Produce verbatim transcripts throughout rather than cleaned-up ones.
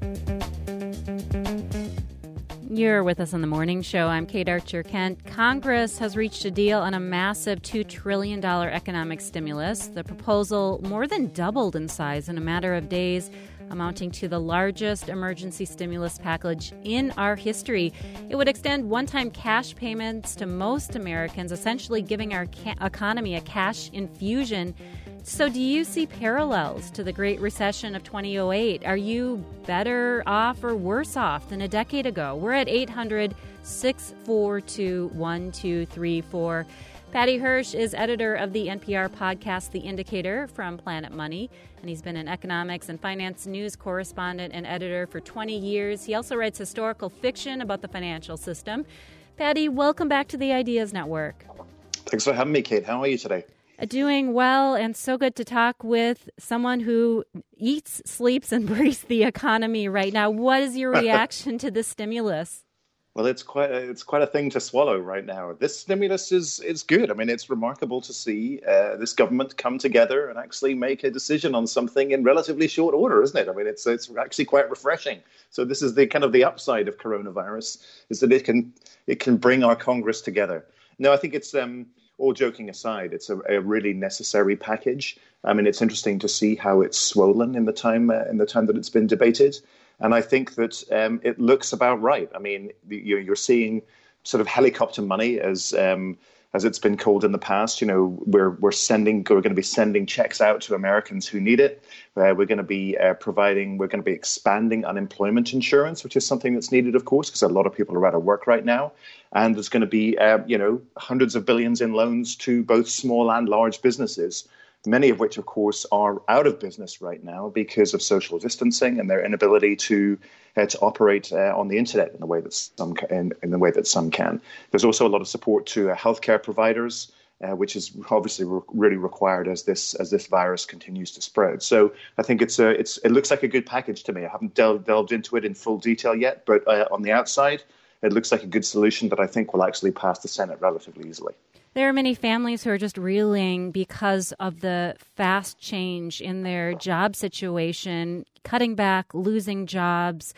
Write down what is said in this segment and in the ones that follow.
You're with us on the morning show. I'm Kate Archer-Kent. Congress has reached a deal on a massive two trillion dollars economic stimulus. The proposal more than doubled in size in a matter of days, amounting to the largest emergency stimulus package in our history. It would extend one-time cash payments to most Americans, essentially giving our ca- economy a cash infusion. So do you see parallels to the Great Recession of two thousand eight? Are you better off or worse off than a decade ago? We're at eight hundred, six four two, one two three four. Patty Hirsch is editor of the N P R podcast, The Indicator, from Planet Money, and he's been an economics and finance news correspondent and editor for twenty years. He also writes historical fiction about the financial system. Patty, welcome back to the Ideas Network. Thanks for having me, Kate. How are you today? Doing well, and so good to talk with someone who eats, sleeps, and breathes the economy right now. What is your reaction to the stimulus? Well, it's quite a, it's quite a thing to swallow right now. This stimulus is is good. I mean, it's remarkable to see uh, this government come together and actually make a decision on something in relatively short order, isn't it? I mean, it's it's actually quite refreshing. So this is the kind of the upside of coronavirus, is that it can it can bring our Congress together. No, I think it's um. All joking aside, it's a, a really necessary package. I mean, it's interesting to see how it's swollen in the time uh, in the time that it's been debated, and I think that um, it looks about right. I mean, you're, you're seeing sort of helicopter money, as um, as it's been called in the past. You know, we're we're sending we're going to be sending checks out to Americans who need it. Uh, we're going to be uh, providing we're going to be expanding unemployment insurance, which is something that's needed, of course, because a lot of people are out of work right now. And there's going to be, uh, you know, hundreds of billions in loans to both small and large businesses, many of which, of course, are out of business right now because of social distancing and their inability to uh, to operate uh, on the internet in the way that some in, in the way that some can. There's also a lot of support to uh, healthcare providers, uh, which is obviously re- really required as this as this virus continues to spread. So I think it's a it's it looks like a good package to me. I haven't delved, delved into it in full detail yet, but uh, on the outside, it looks like a good solution that I think will actually pass the Senate relatively easily. There are many families who are just reeling because of the fast change in their job situation, cutting back, losing jobs.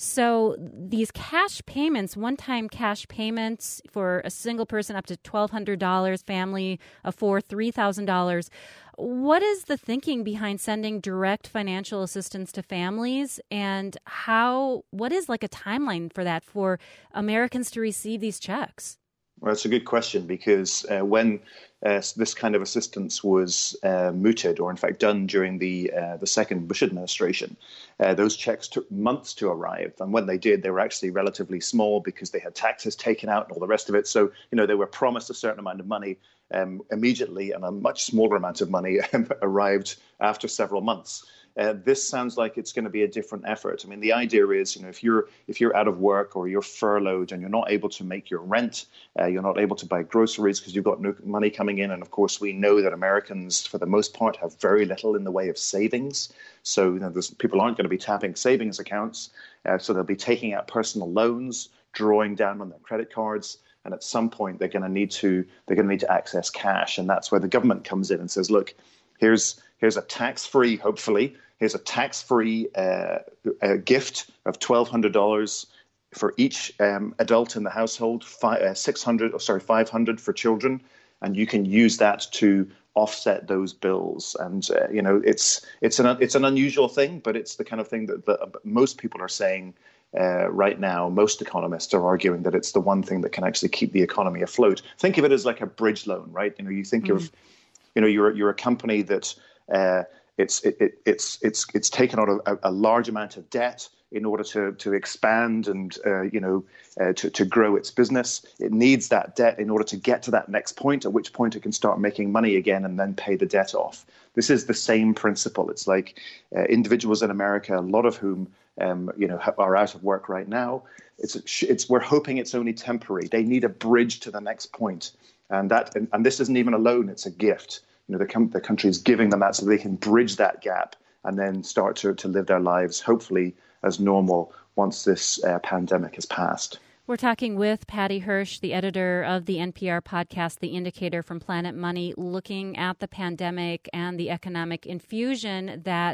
So these cash payments, one-time cash payments for a single person up to twelve hundred dollars, family of four, three thousand dollars. What is the thinking behind sending direct financial assistance to families, and how? What is like a timeline for that for Americans to receive these checks? Well, it's a good question, because uh, when uh, this kind of assistance was uh, mooted, or in fact done during the uh, the second Bush administration, uh, those checks took months to arrive. And when they did, they were actually relatively small because they had taxes taken out and all the rest of it. So, you know, they were promised a certain amount of money um, immediately, and a much smaller amount of money arrived after several months. Uh, this sounds like it's going to be a different effort. I mean, the idea is, you know, if you're if you're out of work or you're furloughed and you're not able to make your rent, uh, you're not able to buy groceries because you've got no money coming in. And of course, we know that Americans, for the most part, have very little in the way of savings. So, you know, there's, people aren't going to be tapping savings accounts. Uh, so they'll be taking out personal loans, drawing down on their credit cards. And at some point, they're going to need to they're going to need to access cash. And that's where the government comes in and says, look, here's Here's a tax-free, hopefully, here's a tax-free uh, a gift of twelve hundred dollars for each um, adult in the household, five, uh, six hundred, oh, sorry, five hundred for children, and you can use that to offset those bills. And uh, you know, it's it's an it's an unusual thing, but it's the kind of thing that, that most people are saying uh, right now. Most economists are arguing that it's the one thing that can actually keep the economy afloat. Think of it as like a bridge loan, right? You know, you think mm. of, you know, you're you're a company that. Uh, it's it, it, it's it's it's taken on a, a large amount of debt in order to to expand and uh, you know uh, to to grow its business. It needs that debt in order to get to that next point, at which point it can start making money again and then pay the debt off. This is the same principle. It's like uh, individuals in America, a lot of whom um, you know are out of work right now. It's it's we're hoping it's only temporary. They need a bridge to the next point, and that and, and this isn't even a loan; it's a gift. You know, the, com- the country is giving them that so they can bridge that gap and then start to, to live their lives, hopefully, as normal once this uh, pandemic has passed. We're talking with Patty Hirsch, the editor of the N P R podcast, The Indicator, from Planet Money, looking at the pandemic and the economic infusion that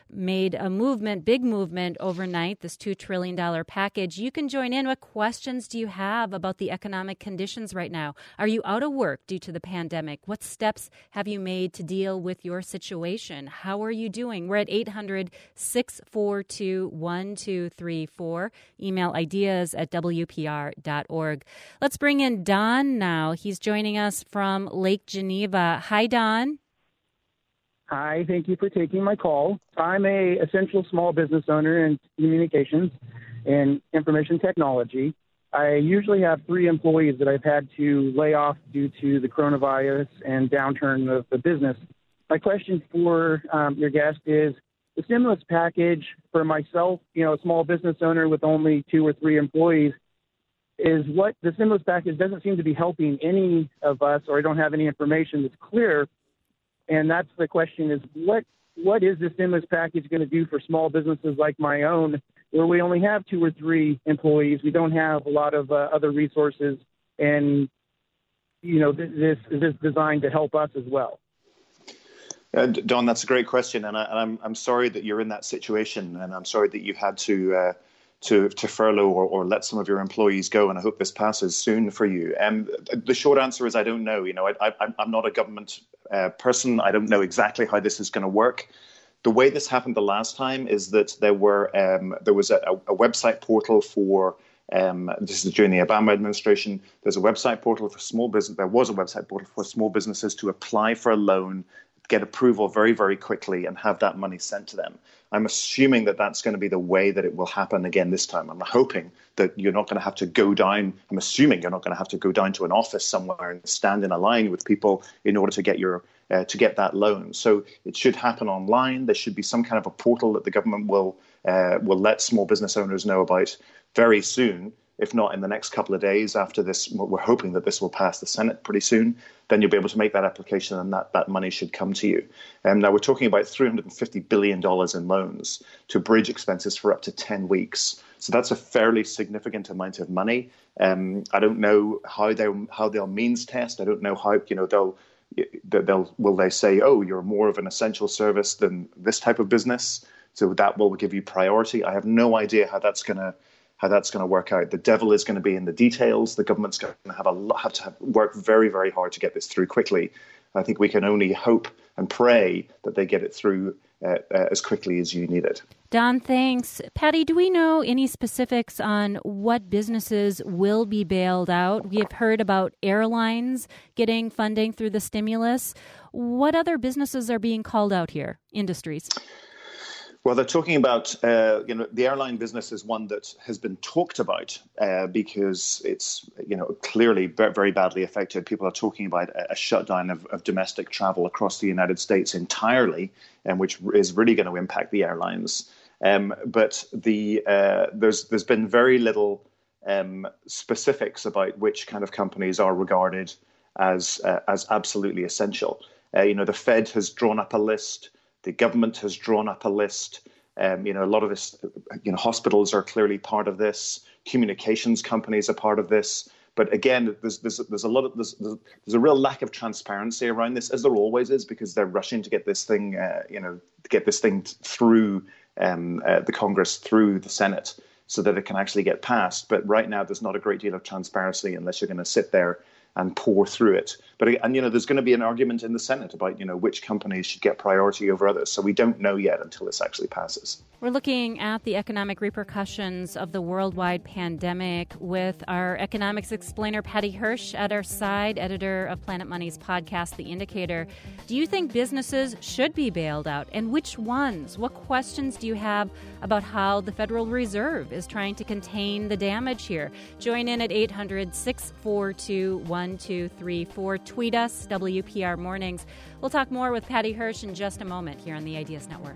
made a movement, big movement overnight, this two trillion dollars package. You can join in. What questions do you have about the economic conditions right now? Are you out of work due to the pandemic? What steps have you made to deal with your situation? How are you doing? We're at eight hundred, six four two, one two three four. Email ideas at W P R dot org. Let's bring in Don now. He's joining us from Lake Geneva. Hi, Don. Hi, thank you for taking my call. I'm a essential small business owner in communications and information technology. I usually have three employees that I've had to lay off due to the coronavirus and downturn of the business. My question for um, your guest is, the stimulus package for myself, you know, a small business owner with only two or three employees, is what the stimulus package doesn't seem to be helping any of us, or I don't have any information that's clear. And that's the question is, what what is the stimulus package going to do for small businesses like my own, where we only have two or three employees? We don't have a lot of uh, other resources. And, you know, th- this is designed to help us as well. Uh, Don, that's a great question. And, I, and I'm I'm sorry that you're in that situation. And I'm sorry that you had to uh, to, to furlough or, or let some of your employees go. And I hope this passes soon for you. And um, the short answer is I don't know. You know, I, I, I'm not a government Uh, person. I don't know exactly how this is going to work. The way this happened the last time is that there were um, there was a, a website portal for um, this is during the Obama administration. There's a website portal for small business. There was a website portal for small businesses to apply for a loan, get approval very, very quickly, and have that money sent to them. I'm assuming that that's going to be the way that it will happen again this time. I'm hoping that you're not going to have to go down. I'm assuming you're not going to have to go down to an office somewhere and stand in a line with people in order to get your uh, to get that loan. So it should happen online. There should be some kind of a portal that the government will uh, will let small business owners know about very soon. If not in the next couple of days after this, we're hoping that this will pass the Senate pretty soon, then you'll be able to make that application and that, that money should come to you. Um, now, we're talking about three hundred fifty billion dollars in loans to bridge expenses for up to ten weeks. So that's a fairly significant amount of money. Um, I don't know how, they, how they'll means test. I don't know how, you know, they'll, they'll, will they say, oh, you're more of an essential service than this type of business, so that will give you priority. I have no idea how that's going to how that's going to work out. The devil is going to be in the details. The government's going to have a lot, have to have, work very, very hard to get this through quickly. I think we can only hope and pray that they get it through uh, uh, as quickly as you need it. Don, thanks. Patty, do we know any specifics on what businesses will be bailed out? We have heard about airlines getting funding through the stimulus. What other businesses are being called out here, industries? Well, they're talking about, uh, you know, the airline business is one that has been talked about uh, because it's, you know, clearly very badly affected. People are talking about a shutdown of, of domestic travel across the United States entirely, and which is really going to impact the airlines. Um, but the uh, there's there's been very little um, specifics about which kind of companies are regarded as uh, as absolutely essential. Uh, you know, the Fed has drawn up a list. The government has drawn up a list. Um, you know, a lot of this, you know, hospitals are clearly part of this. Communications companies are part of this. But again, there's there's there's a lot of there's there's a real lack of transparency around this, as there always is, because they're rushing to get this thing, uh, you know, to get this thing through um, uh, the Congress, through the Senate, so that it can actually get passed. But right now, there's not a great deal of transparency unless you're going to sit there and pour through it. But, and, you know, there's going to be an argument in the Senate about, you know, which companies should get priority over others. So we don't know yet until this actually passes. We're looking at the economic repercussions of the worldwide pandemic with our economics explainer, Patty Hirsch, at our side, editor of Planet Money's podcast, The Indicator. Do you think businesses should be bailed out? And which ones? What questions do you have about how the Federal Reserve is trying to contain the damage here? Join in at eight hundred, six four two, one two three four. Tweet us, W P R Mornings. We'll talk more with Patty Hirsch in just a moment here on the Ideas Network.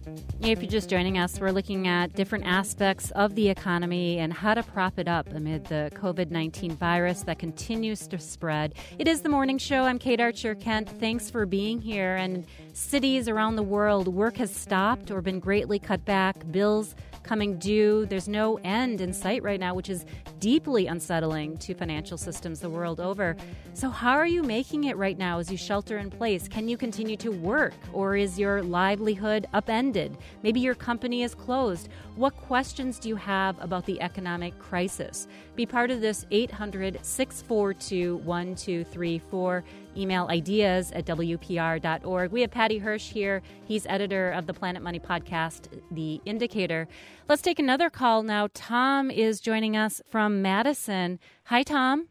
If you're just joining us, we're looking at different aspects of the economy and how to prop it up amid the covid nineteen virus that continues to spread. It is The Morning Show. I'm Kate Archer-Kent. Thanks for being here. And cities around the world, work has stopped or been greatly cut back. Bills coming due. There's no end in sight right now, which is deeply unsettling to financial systems the world over. So how are you making it right now as you shelter in place? Can you continue to work, or is your livelihood upended? Maybe your company is closed. What questions do you have about the economic crisis? Be part of this. Eight hundred, six four two, one two three four. Email ideas at W P R dot org. We have Patty Hirsch here. He's editor of the Planet Money podcast, The Indicator. Let's take another call now. Tom is joining us from Madison. Hi, Tom.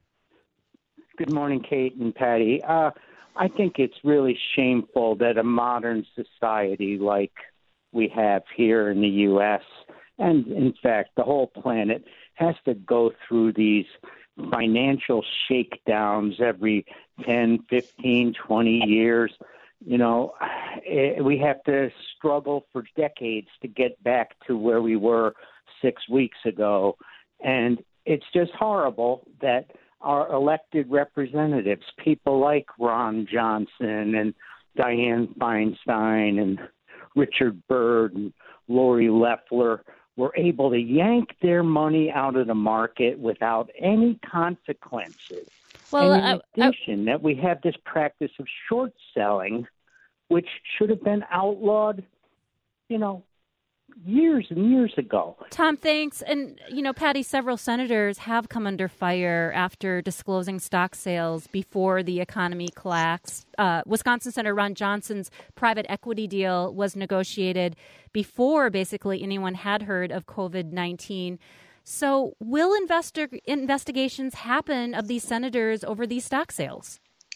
Good morning, Kate and Patty. Uh, I think it's really shameful that a modern society like we have here in the U S, and in fact the whole planet, has to go through these financial shakedowns every ten, fifteen, twenty years. You know, we have to struggle for decades to get back to where we were six weeks ago. And it's just horrible that our elected representatives, people like Ron Johnson and Dianne Feinstein and Richard Byrd and Lori Loeffler, were able to yank their money out of the market without any consequences. Well, and in uh, addition, uh, that we have this practice of short selling, which should have been outlawed, you know, years and years ago. Tom, thanks. And, you know, Patty, several senators have come under fire after disclosing stock sales before the economy collapsed. Uh, Wisconsin Senator Ron Johnson's private equity deal was negotiated before basically anyone had heard of covid nineteen. So will investor investigations happen of these senators over these stock sales?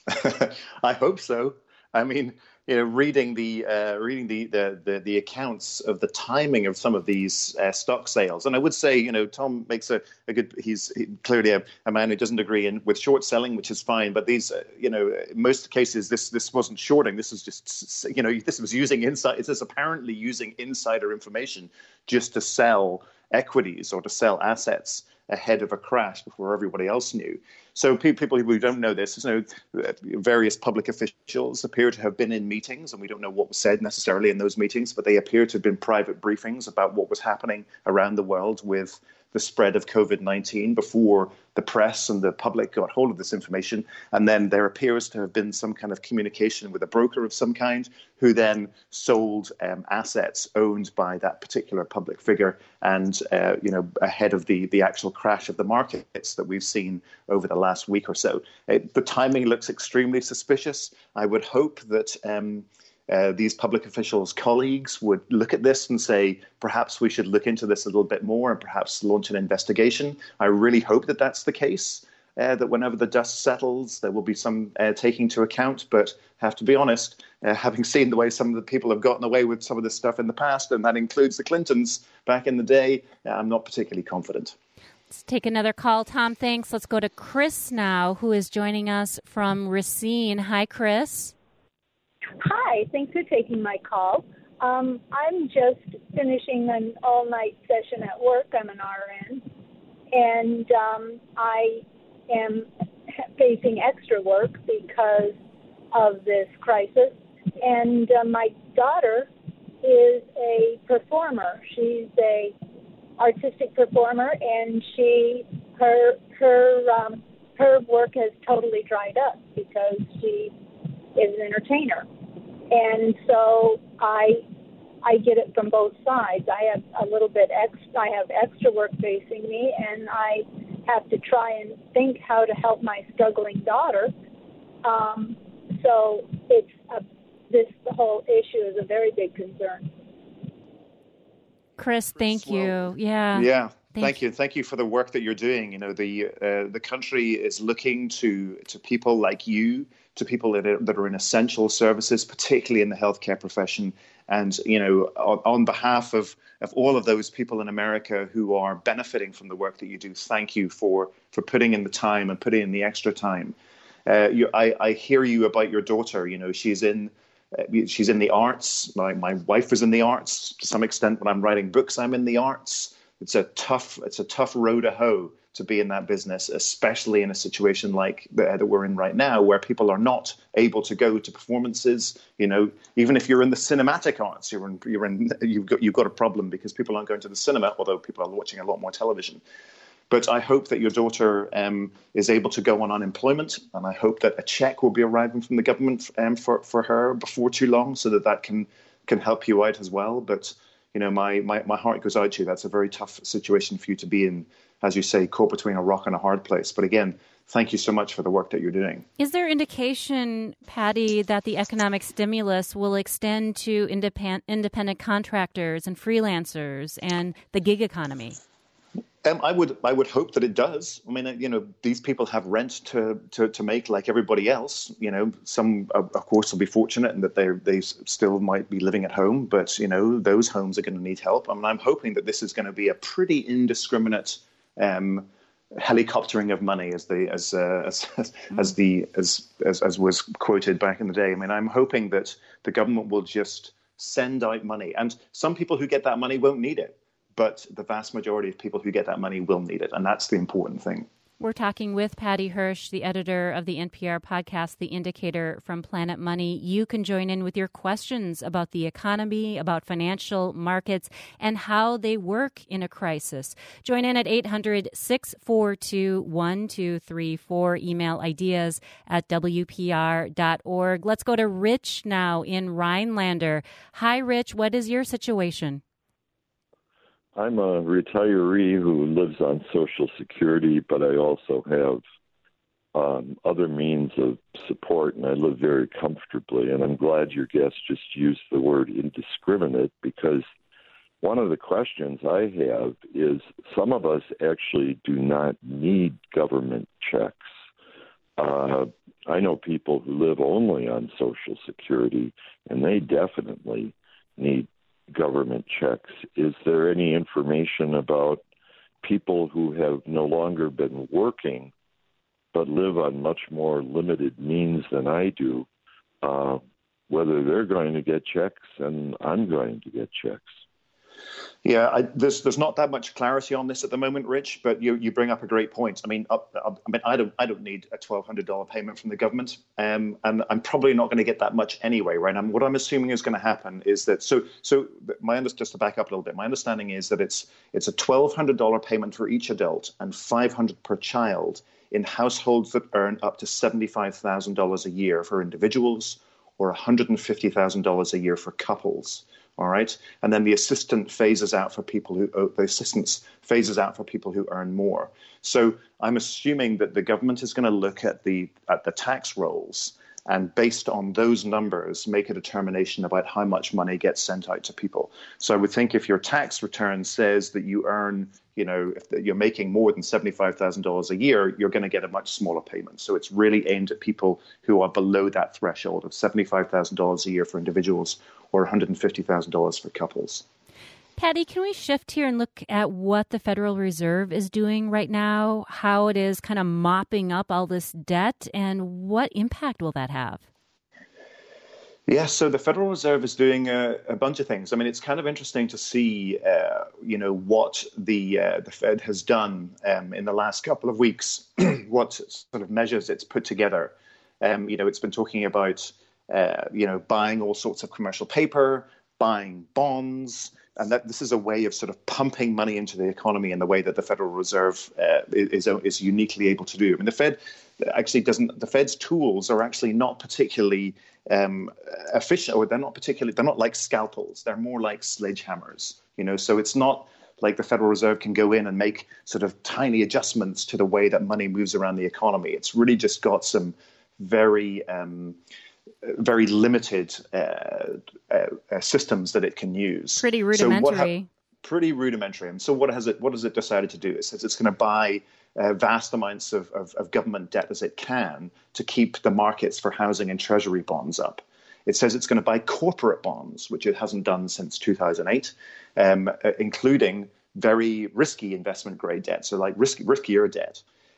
I hope so. I mean, you know, reading the uh, reading the, the the the accounts of the timing of some of these uh, stock sales, and I would say, you know, Tom makes a, a good. He's clearly a, a man who doesn't agree in with short selling, which is fine. But these, uh, you know, in most cases, this this wasn't shorting. This is just, you know, this was using inside. This is apparently using insider information just to sell equities or to sell assets ahead of a crash before everybody else knew. So people who don't know this, you know, various public officials appear to have been in meetings, and we don't know what was said necessarily in those meetings, but they appear to have been private briefings about what was happening around the world with the spread of covid nineteen before the press and the public got hold of this information. And then there appears to have been some kind of communication with a broker of some kind who then sold um, assets owned by that particular public figure, and uh, you know, ahead of the the actual crash of the markets that we've seen over the last week or so. It, the timing looks extremely suspicious. I would hope that um, Uh, these public officials' colleagues would look at this and say, perhaps we should look into this a little bit more and perhaps launch an investigation. I really hope that that's the case, uh, that whenever the dust settles, there will be some uh, taking to account. But have to be honest, uh, having seen the way some of the people have gotten away with some of this stuff in the past, and that includes the Clintons back in the day, uh, I'm not particularly confident. Let's take another call. Tom, thanks. Let's go to Chris now, who is joining us from Racine. Hi, Chris. Hi, thanks for taking my call. Um, I'm just finishing an all-night session at work. I'm an R N, and um, I am facing extra work because of this crisis. And uh, my daughter is a performer. She's a artistic performer, and she her her um, her work has totally dried up because she is an entertainer. And so I I get it from both sides. I have a little bit ex I have extra work facing me, and I have to try and think how to help my struggling daughter. Um, so it's a, this the whole issue is a very big concern. Chris, thank you. Yeah. Yeah. Thank, Thank you. Thank you for the work that you're doing. You know, the uh, the country is looking to to people like you, to people that are, that are in essential services, particularly in the healthcare profession. And, you know, on, on behalf of, of all of those people in America who are benefiting from the work that you do, thank you for, for putting in the time and putting in the extra time. Uh, you, I, I hear you about your daughter. You know, she's in Uh, she's in the arts. My, my wife is in the arts to some extent. When I'm writing books, I'm in the arts. It's a tough, it's a tough row to hoe to be in that business, especially in a situation like the, that we're in right now, where people are not able to go to performances. You know, even if you're in the cinematic arts, you're in, you're in, you've got you've got a problem because people aren't going to the cinema, although people are watching a lot more television. But I hope that your daughter um, is able to go on unemployment, and I hope that a check will be arriving from the government um, for for her before too long, so that that can can help you out as well. But you know, my my my heart goes out to you. That's a very tough situation for you to be in. As you say, caught between a rock and a hard place. But again, thank you so much for the work that you're doing. Is there indication, Patty, that the economic stimulus will extend to independent independent contractors and freelancers and the gig economy? Um, I would I would hope that it does. I mean, you know, these people have rent to to, to make like everybody else. You know, some, of course, will be fortunate in that they they still might be living at home. But, you know, those homes are going to need help. I mean, I'm hoping that this is going to be a pretty indiscriminate Um, helicoptering of money, as the as uh, as as the as, as as was quoted back in the day. I mean, I'm hoping that the government will just send out money, and some people who get that money won't need it, but the vast majority of people who get that money will need it, and that's the important thing. We're talking with Patty Hirsch, the editor of the N P R podcast, The Indicator from Planet Money. You can join in with your questions about the economy, about financial markets, and how they work in a crisis. Join in at eight hundred, six four two, one two three four. Email ideas at W P R dot org. Let's go to Rich now in Rhinelander. Hi, Rich. What is your situation? I'm a retiree who lives on Social Security, but I also have um, other means of support, and I live very comfortably. And I'm glad your guest just used the word indiscriminate, because one of the questions I have is some of us actually do not need government checks. Uh, I know people who live only on Social Security, and they definitely need government checks. Is there any information about people who have no longer been working but live on much more limited means than I do, uh, whether they're going to get checks and I'm going to get checks? Yeah, I, there's there's not that much clarity on this at the moment, Rich. But you you bring up a great point. I mean, up, up, I mean, I don't I don't need a twelve hundred dollars payment from the government, um, and I'm probably not going to get that much anyway, right? And what I'm assuming is going to happen is that so so my just to back up a little bit. My understanding is that it's it's a twelve hundred dollars payment for each adult and five hundred dollars per child in households that earn up to seventy-five thousand dollars a year for individuals, or one hundred fifty thousand dollars a year for couples. All right, and then the assistant phases out for people who oh, the assistance phases out for people who earn more. So I'm assuming that the government is going to look at the at the tax rolls and, based on those numbers, make a determination about how much money gets sent out to people. So I would think if your tax return says that you earn, you know, if you're making more than seventy-five thousand dollars a year, you're going to get a much smaller payment. So it's really aimed at people who are below that threshold of seventy-five thousand dollars a year for individuals, or one hundred fifty thousand dollars for couples. Patty, can we shift here and look at what the Federal Reserve is doing right now, how it is kind of mopping up all this debt, and what impact will that have? Yeah, so the Federal Reserve is doing a, a bunch of things. I mean, it's kind of interesting to see, uh, you know, what the uh, the Fed has done um, in the last couple of weeks, what sort of measures it's put together. Um, you know, it's been talking about, uh, you know, buying all sorts of commercial paper, buying bonds, and that this is a way of sort of pumping money into the economy in the way that the Federal Reserve uh, is is uniquely able to do. I mean, the Fed actually doesn't. The Fed's tools are actually not particularly um, efficient, or they're not particularly. They're not like scalpels. They're more like sledgehammers. You know, so it's not like the Federal Reserve can go in and make sort of tiny adjustments to the way that money moves around the economy. It's really just got some very um, very limited uh, uh, systems that it can use. Pretty rudimentary. So ha- pretty rudimentary. And so what has it? What has it decided to do? It says it's going to buy uh, vast amounts of, of, of government debt as it can to keep the markets for housing and treasury bonds up. It says it's going to buy corporate bonds, which it hasn't done since two thousand eight, um, uh, including very risky investment grade debt, so like risky, riskier debt.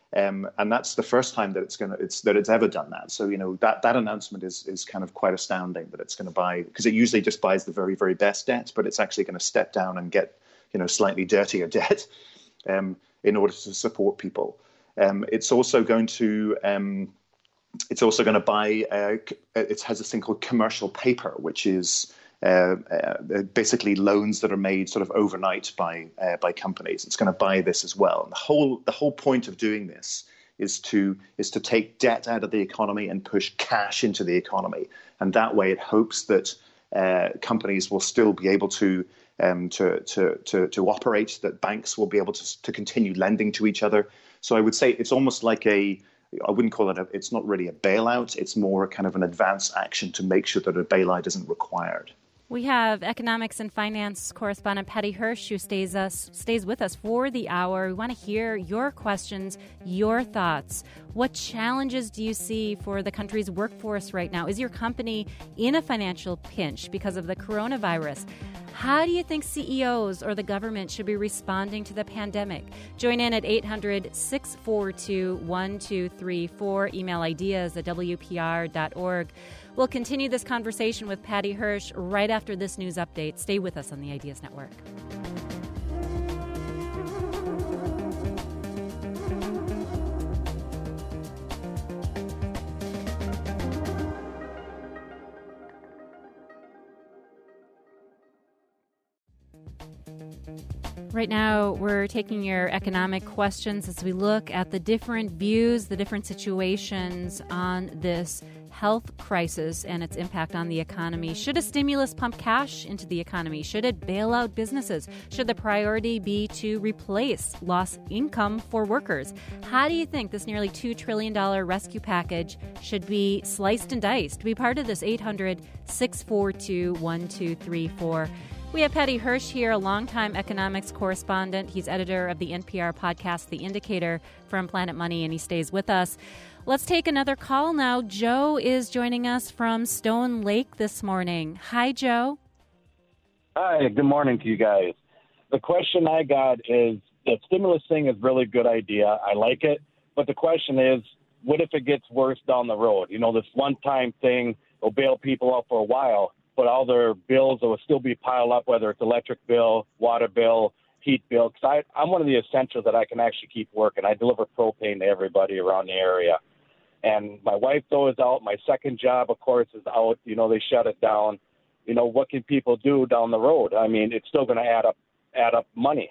Um, and that's the first time that it's going to it's that it's ever done that. So you know that that announcement is is kind of quite astounding that it's going to buy, because it usually just buys the very very best debt, but it's actually going to step down and get you know slightly dirtier debt um, in order to support people. Um, it's also going to um, it's also going to buy uh, it has this thing called commercial paper, which is Uh, uh, basically loans that are made sort of overnight by uh, by companies. It's going to buy this as well. And the whole the whole point of doing this is to is to take debt out of the economy and push cash into the economy. And that way, it hopes that uh, companies will still be able to um, to, to to to operate. That banks will be able to to continue lending to each other. So I would say it's almost like a I wouldn't call it a, it's not really a bailout. It's more kind of an advance action to make sure that a bailout isn't required. We have economics and finance correspondent Patty Hirsch, who stays us stays with us for the hour. We want to hear your questions, your thoughts. What challenges do you see for the country's workforce right now? Is your company in a financial pinch because of the coronavirus? How do you think C E Os or the government should be responding to the pandemic? Join in at eight hundred, six four two, one two three four. Email ideas at W P R dot org. We'll continue this conversation with Patty Hirsch right after this news update. Stay with us on the Ideas Network. Right now, we're taking your economic questions as we look at the different views, the different situations on this health crisis and its impact on the economy. Should a stimulus pump cash into the economy? Should it bail out businesses? Should the priority be to replace lost income for workers? How do you think this nearly two trillion dollars rescue package should be sliced and diced? To be part of this, eight hundred, six four two, one two three four. We have Patty Hirsch here, a longtime economics correspondent. He's editor of the N P R podcast, The Indicator, from Planet Money, and he stays with us. Let's take another call now. Joe is joining us from Stone Lake this morning. Hi, Joe. Hi, good morning to you guys. The question I got is, the stimulus thing is a really good idea. I like it. But the question is, what if it gets worse down the road? You know, this one-time thing will bail people out for a while, but all their bills will still be piled up, whether it's electric bill, water bill, heat bill. Because I'm one of the essentials that I can actually keep working. I deliver propane to everybody around the area. And my wife, though, is out. My second job, of course, is out. You know, they shut it down. You know, what can people do down the road? I mean, it's still going to add up, add up money.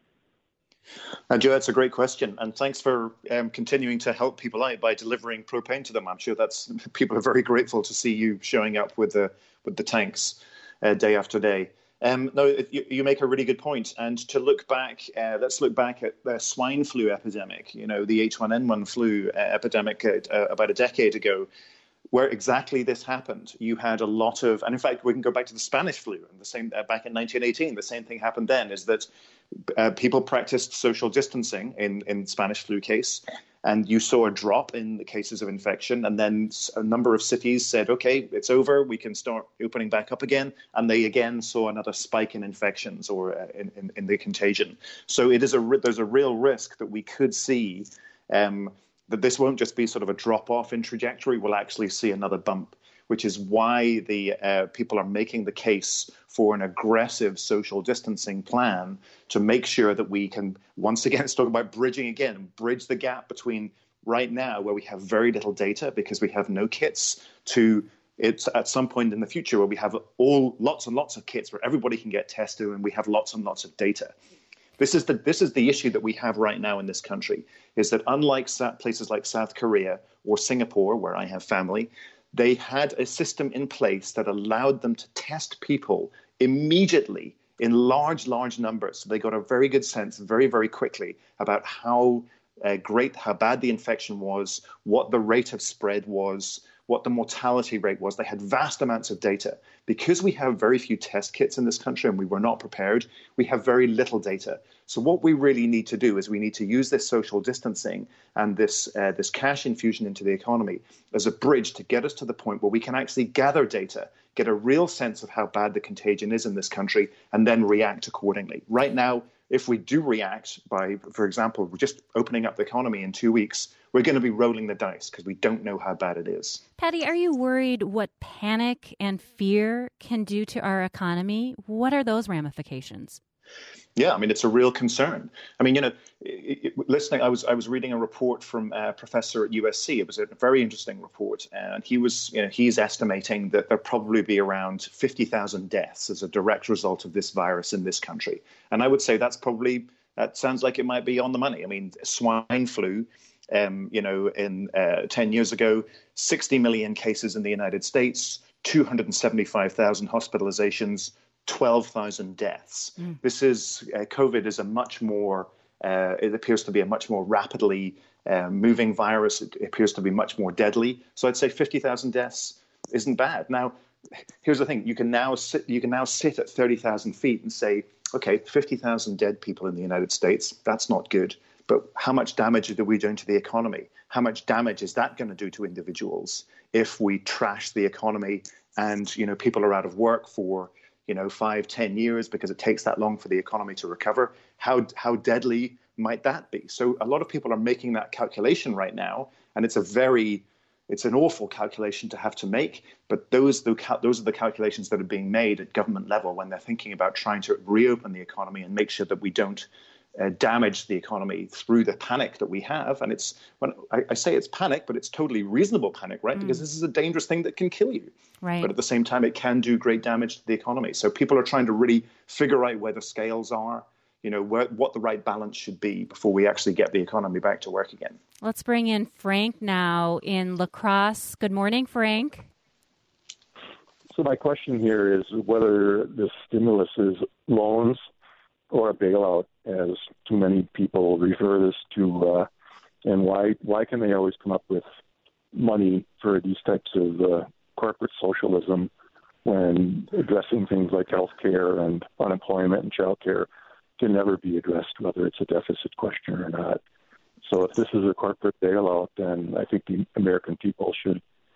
Uh, Joe, that's a great question, and thanks for um, continuing to help people out by delivering propane to them. I'm sure that's people are very grateful to see you showing up with the with the tanks uh, day after day. Um, no, you, you make a really good point. And to look back, uh, let's look back at the swine flu epidemic. You know, the H one N one flu uh, epidemic uh, about a decade ago, where exactly this happened. You had a lot of, and in fact, we can go back to the Spanish flu, and the same uh, back in nineteen eighteen. The same thing happened then. Is that uh, people practiced social distancing in in Spanish flu case, and you saw a drop in the cases of infection, and then a number of cities said, "Okay, it's over. We can start opening back up again," and they again saw another spike in infections or uh, in, in in the contagion. So it is a there's a real risk that we could see. Um, that this won't just be sort of a drop-off in trajectory, we'll actually see another bump, which is why the uh, people are making the case for an aggressive social distancing plan to make sure that we can, once again, it's talking about bridging again, bridge the gap between right now where we have very little data because we have no kits to it's at some point in the future where we have all lots and lots of kits where everybody can get tested and we have lots and lots of data. This is the this is the issue that we have right now in this country, is that unlike places like South Korea or Singapore, where I have family, they had a system in place that allowed them to test people immediately in large, large numbers. So they got a very good sense very, very quickly about how uh, great, how bad the infection was, what the rate of spread was, what the mortality rate was. They had vast amounts of data. Because we have very few test kits in this country and we were not prepared, we have very little data. So what we really need to do is we need to use this social distancing and this uh, this cash infusion into the economy as a bridge to get us to the point where we can actually gather data, get a real sense of how bad the contagion is in this country, and then react accordingly. Right now, if we do react by, for example, just opening up the economy in two weeks, we're going to be rolling the dice because we don't know how bad it is. Patty, are you worried what panic and fear can do to our economy? What are those ramifications? Yeah, I mean, it's a real concern. I mean, you know, it, it, listening, I was I was reading a report from a professor at U S C. It was a very interesting report, and he was, you know, he's estimating that there'll probably be around fifty thousand deaths as a direct result of this virus in this country. And I would say that's probably, that sounds like it might be on the money. I mean, swine flu, um, you know, in uh, ten years ago, sixty million cases in the United States, two hundred seventy-five thousand hospitalizations, twelve thousand deaths. Mm. This is, uh, COVID is a much more, uh, it appears to be a much more rapidly uh, moving virus. It appears to be much more deadly. So I'd say fifty thousand deaths isn't bad. Now, here's the thing. You can now sit, you can now sit at thirty thousand feet and say, okay, fifty thousand dead people in the United States, that's not good. But how much damage are we doing to the economy? How much damage is that going to do to individuals if we trash the economy and, you know, people are out of work for, you know, five, ten years because it takes that long for the economy to recover? How how deadly might that be? So a lot of people are making that calculation right now, and it's a very, it's an awful calculation to have to make. But those the those are the calculations that are being made at government level when they're thinking about trying to reopen the economy and make sure that we don't uh, damage the economy through the panic that we have. And it's, when I, I say it's panic, but it's totally reasonable panic, right? Mm. Because this is a dangerous thing that can kill you. Right. But at the same time, it can do great damage to the economy. So people are trying to really figure out where the scales are, you know, where, what the right balance should be before we actually get the economy back to work again. Let's bring in Frank now in La Crosse. Good morning, Frank. So my question here is whether the stimulus is loans or a bailout, as too many people refer this to, uh, and why why can they always come up with money for these types of uh, corporate socialism when addressing things like health care and unemployment and child care can never be addressed, whether it's a deficit question or not. So if this is a corporate bailout, then I think the American people should,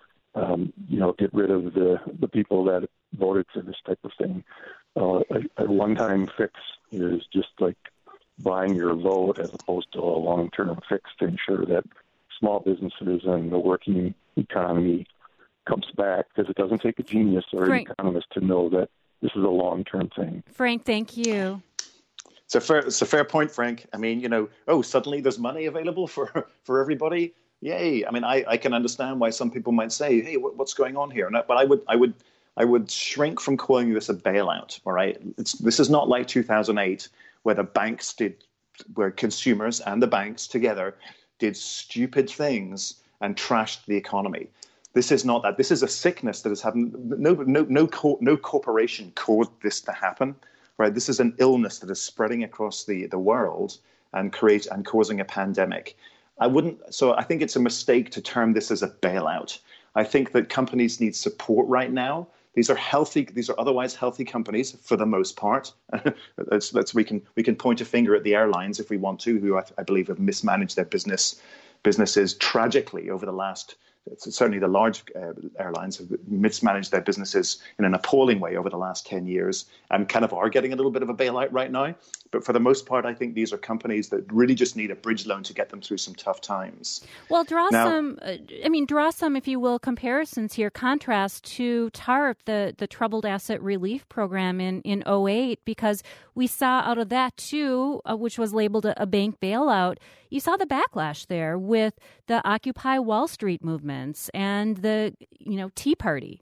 um, you know, get rid of the, the people that voted for this type of thing. Uh, a, a one-time fix is just like buying your vote as opposed to a long-term fix to ensure that small businesses and the working economy comes back, because it doesn't take a genius or Frank, an economist to know that this is a long-term thing. Frank, thank you. It's a fair, it's a fair point, Frank. I mean, you know, oh, suddenly there's money available for, for everybody. Yay! I mean, I, I can understand why some people might say, "Hey, what, what's going on here?" And I, but I would, I would, I would shrink from calling this a bailout. All right, it's, this is not like two thousand eight, where the banks did, where consumers and the banks together did stupid things and trashed the economy. This is not that. This is a sickness that has happened. No, no, no, co- no corporation caused this to happen. Right, this is an illness that is spreading across the, the world and create and causing a pandemic. I wouldn't. So I think it's a mistake to term this as a bailout. I think that companies need support right now. These are healthy. These are otherwise healthy companies for the most part. let's, let's, we can we can point a finger at the airlines if we want to, who I, I believe have mismanaged their business businesses tragically over the last. Certainly the large uh, airlines have mismanaged their businesses in an appalling way over the last ten years and kind of are getting a little bit of a bailout right now. But for the most part, I think these are companies that really just need a bridge loan to get them through some tough times. Well, draw now, some, uh, I mean, draw some, if you will, comparisons here, contrast to TARP, the, the Troubled Asset Relief Program in, in oh eight, because we saw out of that, too, uh, which was labeled a, a bank bailout, you saw the backlash there with the Occupy Wall Street movements and the, you know, Tea Party.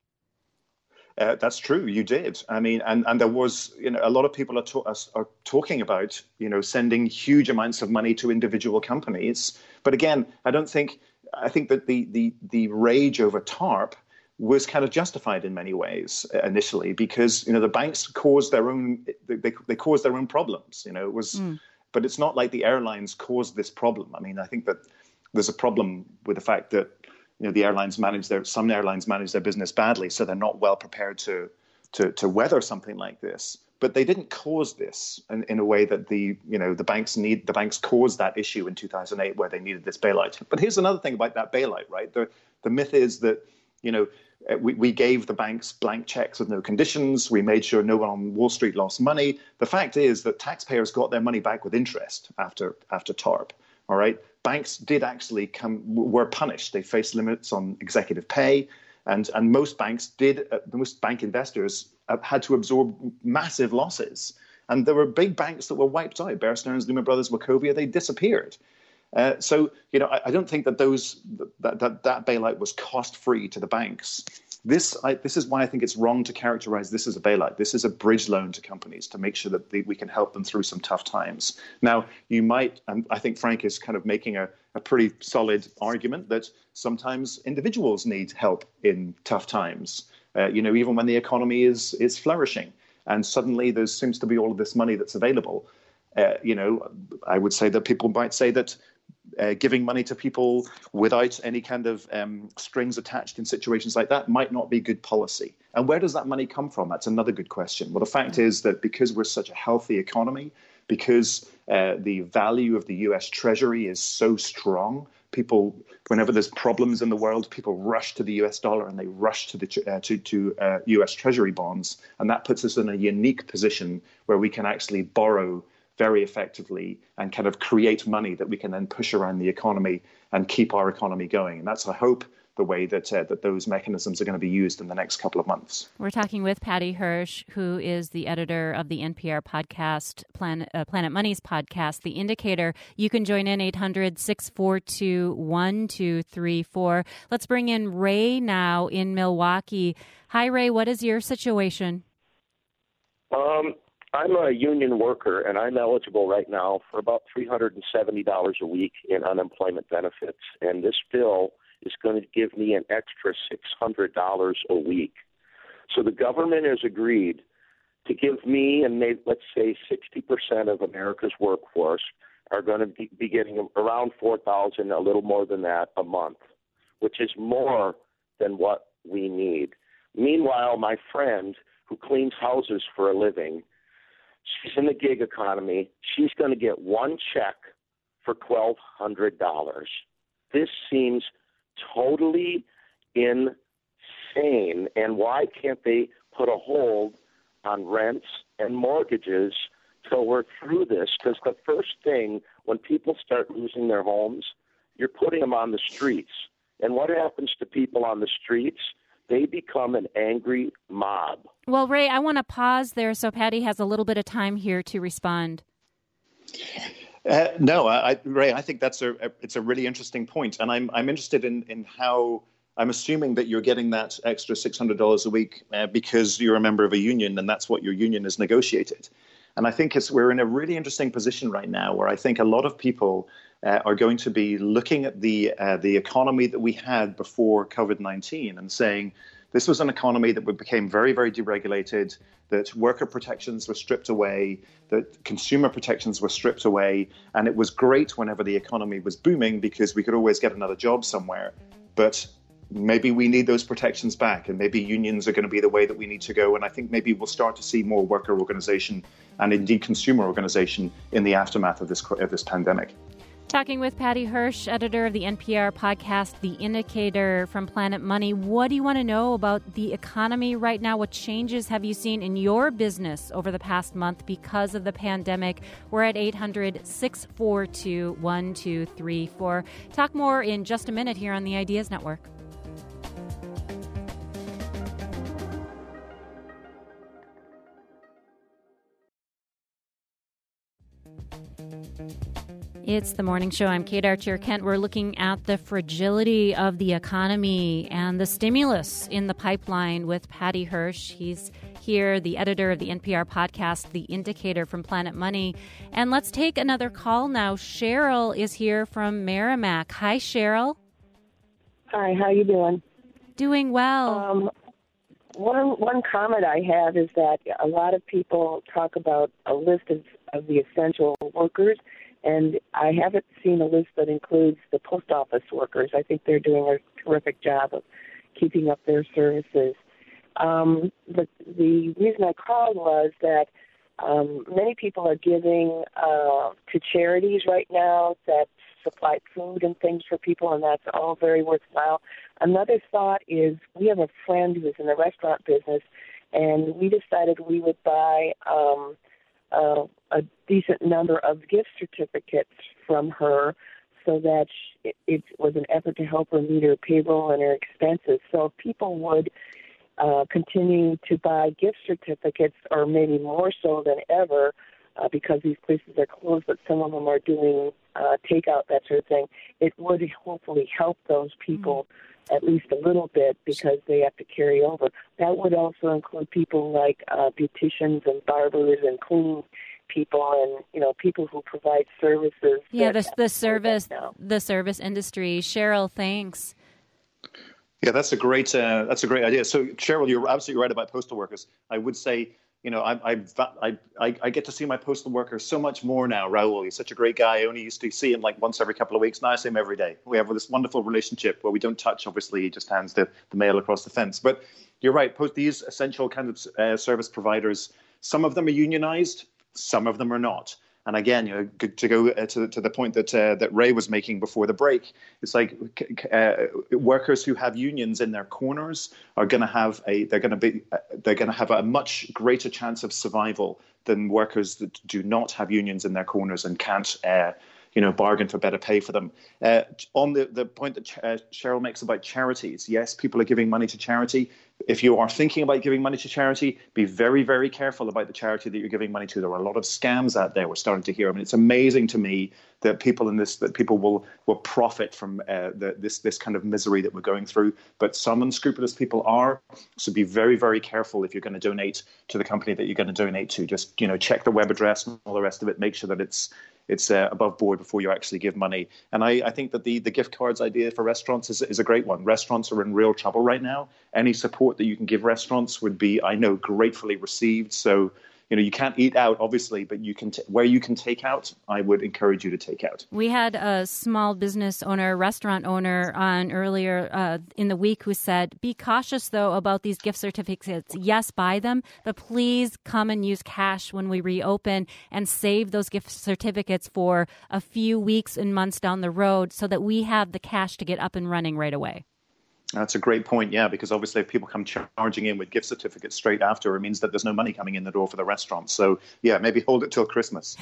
Uh, that's true. You did. I mean, and, and there was, you know, a lot of people are, to, are talking about, you know, sending huge amounts of money to individual companies. But again, I don't think, I think that the the the rage over TARP was kind of justified in many ways initially, because, you know, the banks caused their own, they they caused their own problems. You know, it was, mm. but it's not like the airlines caused this problem. I mean, I think that there's a problem with the fact that, you know, the airlines manage their, some airlines manage their business badly, so they're not well prepared to, to, to weather something like this. But they didn't cause this in, in a way that the, you know, the banks need, the banks caused that issue in two thousand eight where they needed this bailout. But here's another thing about that bailout, right? The, the myth is that, you know, we, we gave the banks blank checks with no conditions. We made sure no one on Wall Street lost money. The fact is that taxpayers got their money back with interest after after TARP. All right, banks did actually come were punished. They faced limits on executive pay, and and most banks did. Uh, most bank investors uh, had to absorb massive losses. And there were big banks that were wiped out. Bear Stearns, Lehman Brothers, Wachovia, they disappeared. Uh, so, you know, I, I don't think that those that that, that bailout was cost-free to the banks. This I, this is why I think it's wrong to characterize this as a bailout. This is a bridge loan to companies to make sure that they, we can help them through some tough times. Now, you might, and I think Frank is kind of making a, a pretty solid argument that sometimes individuals need help in tough times, uh, you know, even when the economy is is flourishing. And suddenly there seems to be all of this money that's available. Uh, you know, I would say that people might say that uh, giving money to people without any kind of um, strings attached in situations like that might not be good policy. And where does that money come from? That's another good question. Well, the fact is that because we're such a healthy economy, because uh, the value of the U S Treasury is so strong, people, whenever there's problems in the world, people rush to the U S dollar and they rush to the uh, to, to uh, U S Treasury bonds. And that puts us in a unique position where we can actually borrow very effectively and kind of create money that we can then push around the economy and keep our economy going. And that's, I hope, the way that uh, that those mechanisms are going to be used in the next couple of months. We're talking with Patty Hirsch, who is the editor of the N P R podcast, Planet, uh, Planet Money's podcast, The Indicator. You can join in eight hundred, six four two, one two three four. Let's bring in Ray now in Milwaukee. Hi, Ray. What is your situation? Um, I'm a union worker, and I'm eligible right now for about three hundred seventy dollars a week in unemployment benefits. And this bill is going to give me an extra six hundred dollars a week. So the government has agreed to give me, and maybe, let's say sixty percent of America's workforce are going to be, be getting around four thousand dollars, a little more than that, a month, which is more than what we need. Meanwhile, my friend who cleans houses for a living, she's in the gig economy. She's going to get one check for twelve hundred dollars. This seems totally insane. And why can't they put a hold on rents and mortgages till we're through this? Because the first thing, when people start losing their homes, you're putting them on the streets. And what happens to people on the streets? They become an angry mob. Well, Ray, I want to pause there so Patty has a little bit of time here to respond. Uh, no, I, Ray, I think that's a, a it's a really interesting point, and I'm I'm interested in in how I'm assuming that you're getting that extra six hundred dollars a week uh, because you're a member of a union, and that's what your union has negotiated. And I think it's we're in a really interesting position right now, where I think a lot of people uh, are going to be looking at the uh, the economy that we had before COVID nineteen and saying, this was an economy that became very, very deregulated, that worker protections were stripped away, that consumer protections were stripped away. And it was great whenever the economy was booming because we could always get another job somewhere. But maybe we need those protections back, and maybe unions are going to be the way that we need to go. And I think maybe we'll start to see more worker organization and indeed consumer organization in the aftermath of this of this pandemic. Talking with Patty Hirsch, editor of the N P R podcast, The Indicator from Planet Money. What do you want to know about the economy right now? What changes have you seen in your business over the past month because of the pandemic? We're at eight hundred, six four two, one two three four. Talk more in just a minute here on the Ideas Network. It's the morning show. I'm Kate Archer-Kent. We're looking at the fragility of the economy and the stimulus in the pipeline with Patty Hirsch. He's here, the editor of the N P R podcast, The Indicator from Planet Money. And let's take another call now. Cheryl is here from Merrimack. Hi, Cheryl. Hi, how you doing? Doing well. Um, one one comment I have is that a lot of people talk about a list of, of the essential workers, and I haven't seen a list that includes the post office workers. I think they're doing a terrific job of keeping up their services. Um, but the reason I called was that Um, many people are giving uh, to charities right now that supply food and things for people, and that's all very worthwhile. Another thought is we have a friend who's in the restaurant business, and we decided we would buy um, uh, a decent number of gift certificates from her so that she, it was an effort to help her meet her payroll and her expenses. So if people would uh, continue to buy gift certificates, or maybe more so than ever, uh, because these places are closed, but some of them are doing uh, takeout, that sort of thing, it would hopefully help those people mm-hmm. at least a little bit because they have to carry over. That would also include people like uh, beauticians and barbers and cleaning people, and you know, people who provide services. Yeah, the the service the service industry. Cheryl, thanks. Yeah, that's a great uh, that's a great idea. So, Cheryl, you're absolutely right about postal workers. I would say, you know, I I I, I get to see my postal worker so much more now. Raul, he's such a great guy. I only used to see him like once every couple of weeks. Now I see him every day. We have this wonderful relationship where we don't touch. Obviously, he just hands the, the mail across the fence. But you're right. Post these essential kind of uh, service providers. Some of them are unionized. Some of them are not. And again, you know, to go to, to the point that uh, that Ray was making before the break, it's like uh, workers who have unions in their corners are going to have a they're going to be uh, they're going to have a much greater chance of survival than workers that do not have unions in their corners and can't uh, you know bargain for better pay for them. Uh, on the the point that uh, Cheryl makes about charities, yes, people are giving money to charity. If you are thinking about giving money to charity, be very, very careful about the charity that you're giving money to. There are a lot of scams out there. We're starting to hear. I mean, it's amazing to me that people in this, that people will will profit from uh, the, this this kind of misery that we're going through. But some unscrupulous people are. So be very, very careful if you're going to donate to the company that you're going to donate to. Just you know, check the web address and all the rest of it. Make sure that it's it's uh, above board before you actually give money. And I, I think that the, the gift cards idea for restaurants is, is a great one. Restaurants are in real trouble right now. Any support that you can give restaurants would be, I know, gratefully received. So, you know, you can't eat out, obviously, but you can t- where you can take out, I would encourage you to take out. We had a small business owner, restaurant owner on earlier uh, in the week who said, be cautious, though, about these gift certificates. Yes, buy them, but please come and use cash when we reopen and save those gift certificates for a few weeks and months down the road so that we have the cash to get up and running right away. That's a great point, yeah, because obviously if people come charging in with gift certificates straight after, it means that there's no money coming in the door for the restaurant. So, yeah, maybe hold it till Christmas.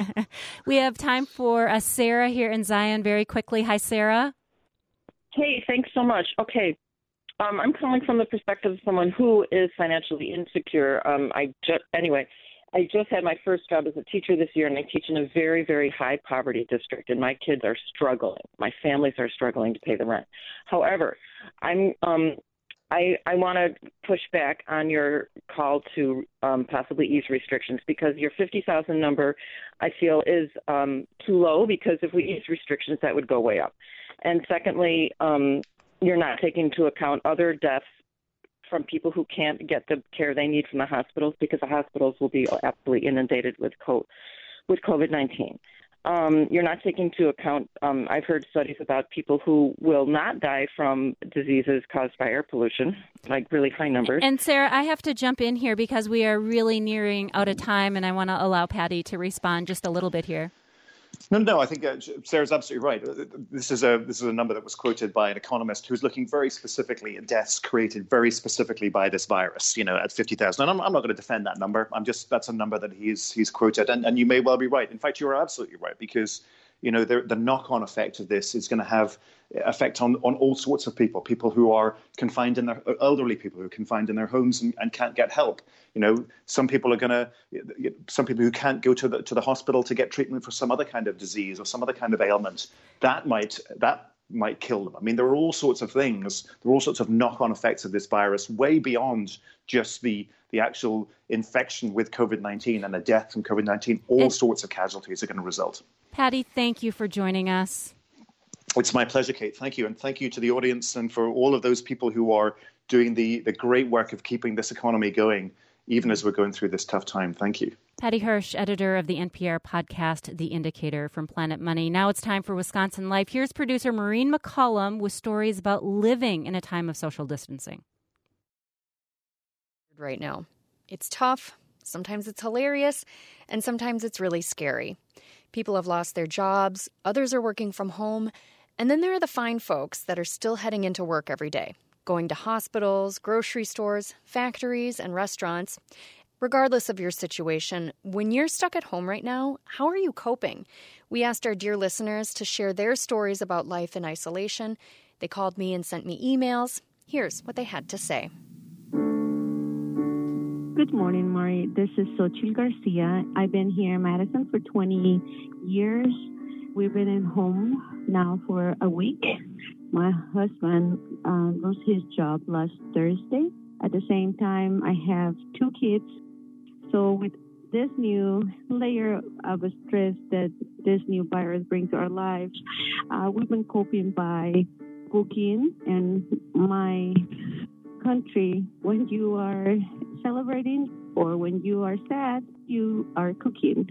We have time for uh, Sarah here in Zion very quickly. Hi, Sarah. Hey, thanks so much. Okay, um, I'm calling from the perspective of someone who is financially insecure. Um, I just, anyway, I just had my first job as a teacher this year, and I teach in a very, very high poverty district, and my kids are struggling. My families are struggling to pay the rent. However, I'm um, I, I want to push back on your call to um, possibly ease restrictions, because your fifty thousand number, I feel, is um, too low, because if we ease restrictions, that would go way up. And secondly, um, you're not taking into account other deaths from people who can't get the care they need from the hospitals, because the hospitals will be absolutely inundated with co- with COVID nineteen. Um, you're not taking into account, um, I've heard studies about people who will not die from diseases caused by air pollution, like really high numbers. And Sarah, I have to jump in here because we are really nearing out of time, and I want to allow Patty to respond just a little bit here. No, no, I think uh, Sarah's absolutely right. This is a this is a number that was quoted by an economist who's looking very specifically at deaths created very specifically by this virus, you know, at fifty thousand. And I'm, I'm not going to defend that number. I'm just, that's a number that he's he's quoted. And, and you may well be right. In fact, you are absolutely right, because, you know, the, the knock-on effect of this is going to have effect on, on all sorts of people, people who are confined in their, elderly people who are confined in their homes and, and can't get help. You know, some people are going to, some people who can't go to the to the hospital to get treatment for some other kind of disease or some other kind of ailment. That might, that might kill them. I mean, there are all sorts of things, there are all sorts of knock-on effects of this virus way beyond just the the actual infection with COVID nineteen and the death from COVID nineteen. All and sorts of casualties are going to result. Patty, thank you for joining us. It's my pleasure, Kate. Thank you. And thank you to the audience and for all of those people who are doing the, the great work of keeping this economy going, even as we're going through this tough time. Thank you. Patty Hirsch, editor of the N P R podcast, The Indicator from Planet Money. Now it's time for Wisconsin Life. Here's producer Maureen McCollum with stories about living in a time of social distancing. Right now, it's tough. Sometimes it's hilarious, and sometimes it's really scary. People have lost their jobs, others are working from home, and then there are the fine folks that are still heading into work every day, going to hospitals, grocery stores, factories, and restaurants. Regardless of your situation, when you're stuck at home right now, how are you coping? We asked our dear listeners to share their stories about life in isolation. They called me and sent me emails. Here's what they had to say. Good morning, Maury. This is Xochitl Garcia. I've been here in Madison for twenty years. We've been in home now for a week. My husband uh, lost his job last Thursday. At the same time, I have two kids. So with this new layer of stress that this new virus brings to our lives, uh, we've been coping by cooking. And my country, when you are celebrating or when you are sad, you are cooking.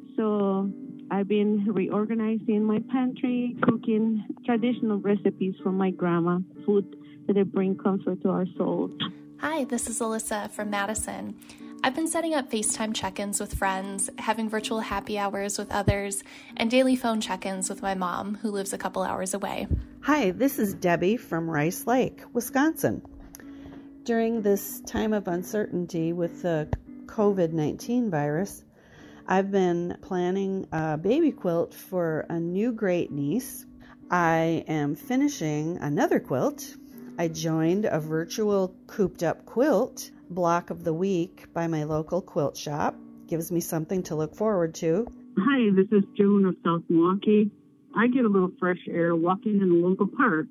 So I've been reorganizing my pantry, cooking traditional recipes from my grandma, food that bring comfort to our souls. Hi, this is Alyssa from Madison. I've been setting up FaceTime check-ins with friends, having virtual happy hours with others, and daily phone check-ins with my mom, who lives a couple hours away. Hi, this is Debbie from Rice Lake, Wisconsin. During this time of uncertainty with the covid nineteen virus, I've been planning a baby quilt for a new great niece. I am finishing another quilt. I joined a virtual cooped up quilt block of the week by my local quilt shop. Gives me something to look forward to. Hi, this is Joan of South Milwaukee. I get a little fresh air walking in a local park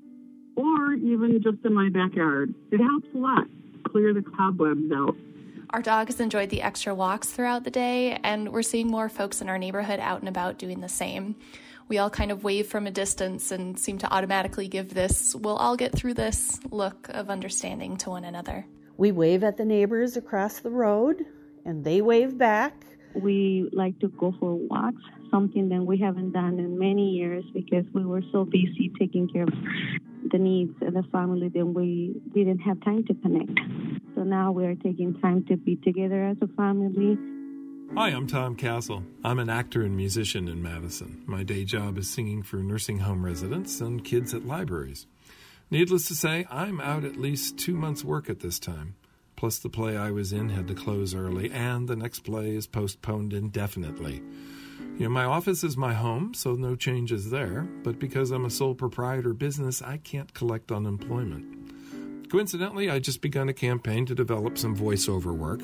or even just in my backyard. It helps a lot. Clear the cobwebs out. Our dog has enjoyed the extra walks throughout the day, and we're seeing more folks in our neighborhood out and about doing the same. We all kind of wave from a distance and seem to automatically give this, we'll all get through this look of understanding to one another. We wave at the neighbors across the road, and they wave back. We like to go for walks, something that we haven't done in many years because we were so busy taking care of the needs of the family that we didn't have time to connect. So now we are taking time to be together as a family. Hi, I'm Tom Castle. I'm an actor and musician in Madison. My day job is singing for nursing home residents and kids at libraries. Needless to say, I'm out at least two months' work at this time. Plus, the play I was in had to close early, and the next play is postponed indefinitely. You know, my office is my home, so no changes there. But because I'm a sole proprietor business, I can't collect unemployment. Coincidentally, I just begun a campaign to develop some voiceover work.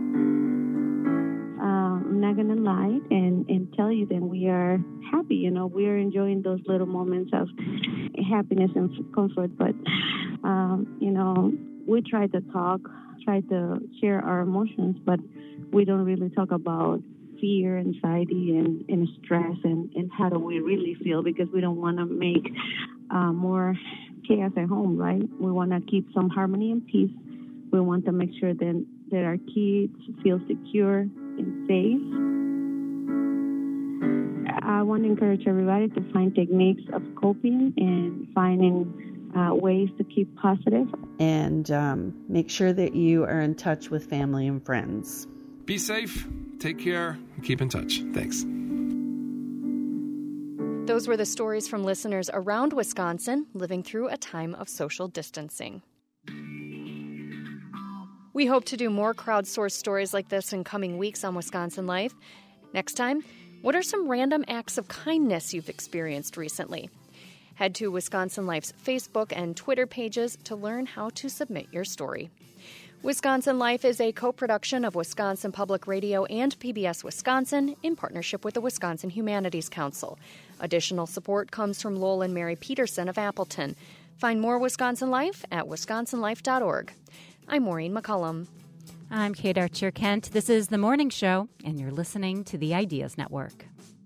I'm not going to lie and, and tell you that we are happy. You know, we are enjoying those little moments of happiness and comfort. But, um, you know, we try to talk, try to share our emotions, but we don't really talk about fear, anxiety, and, and stress, and, and how do we really feel, because we don't want to make uh, more chaos at home, right? We want to keep some harmony and peace. We want to make sure that, that our kids feel secure and safe. I want to encourage everybody to find techniques of coping and finding uh, ways to keep positive. And um, make sure that you are in touch with family and friends. Be safe, take care, and keep in touch. Thanks. Those were the stories from listeners around Wisconsin living through a time of social distancing. We hope to do more crowdsourced stories like this in coming weeks on Wisconsin Life. Next time, what are some random acts of kindness you've experienced recently? Head to Wisconsin Life's Facebook and Twitter pages to learn how to submit your story. Wisconsin Life is a co-production of Wisconsin Public Radio and P B S Wisconsin in partnership with the Wisconsin Humanities Council. Additional support comes from Lowell and Mary Peterson of Appleton. Find more Wisconsin Life at wisconsin life dot org. I'm Maureen McCullum. I'm Kate Archer Kent. This is The Morning Show, and you're listening to the Ideas Network.